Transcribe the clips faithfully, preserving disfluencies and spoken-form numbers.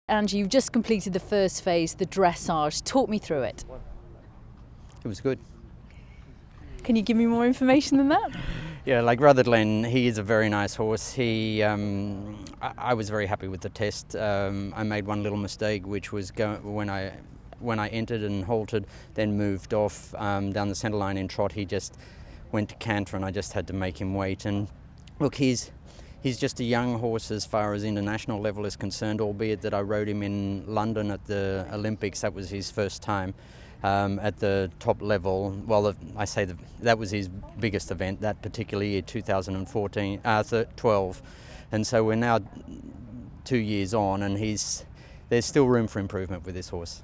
Angie, you've just completed the first phase, the dressage. Talk me through it. It was good. Can you give me more information than that? Yeah, like Rutherglen, he is a very nice horse. He, um, I, I was very happy with the test. Um, I made one little mistake, which was go- when I when I entered and halted, then moved off um, down the centre line in trot. He just went to canter, and I just had to make him wait. And look, he's he's just a young horse as far as international level is concerned. Albeit that I rode him in London at the Olympics. That was his first time. Um, at the top level. Well, the, I say the, that was his biggest event that particular year, two thousand fourteen, uh, twelve, and so we're now two years on, and he's there's still room for improvement with this horse.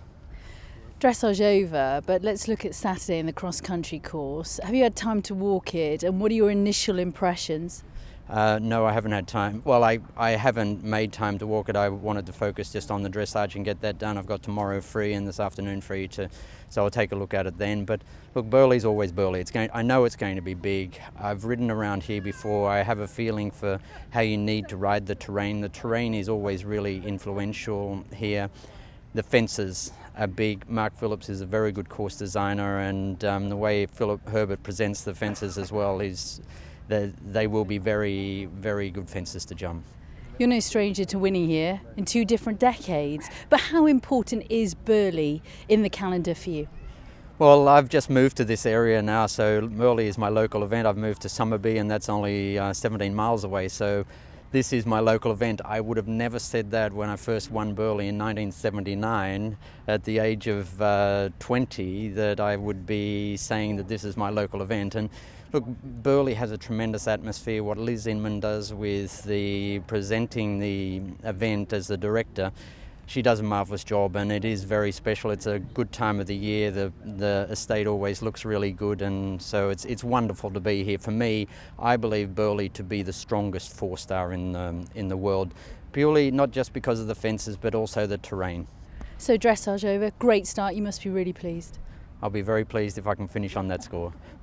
Dressage over, but let's look at Saturday in the cross-country course. Have you had time to walk it, and what are your initial impressions? Uh, no, I haven't had time. Well, I, I haven't made time to walk it. I wanted to focus just on the dressage and get that done. I've got tomorrow free and this afternoon free, to, so I'll take a look at it then. But look, Burghley's always Burghley. It's going. I know it's going to be big. I've ridden around here before. I have a feeling for how you need to ride the terrain. The terrain is always really influential here. The fences are big. Mark Phillips is a very good course designer, and um, the way Philip Herbert presents the fences as well is They, they will be very, very good fences to jump. You're no stranger to winning here in two different decades, but how important is Burghley in the calendar for you? Well, I've just moved to this area now, so Burghley is my local event. I've moved to Somerby, and that's only uh, seventeen miles away, so this is my local event. I would have never said that when I first won Burghley in nineteen seventy-nine at the age of uh, twenty, that I would be saying that this is my local event. And look, Burghley has a tremendous atmosphere. What Liz Inman does with the presenting the event as the director, she does a marvellous job, and it is very special. It's a good time of the year. The the estate always looks really good, and so it's it's wonderful to be here. For me, I believe Burghley to be the strongest four-star in um, in the world, purely not just because of the fences, but also the terrain. So dressage over, great start. You must be really pleased. I'll be very pleased if I can finish on that score.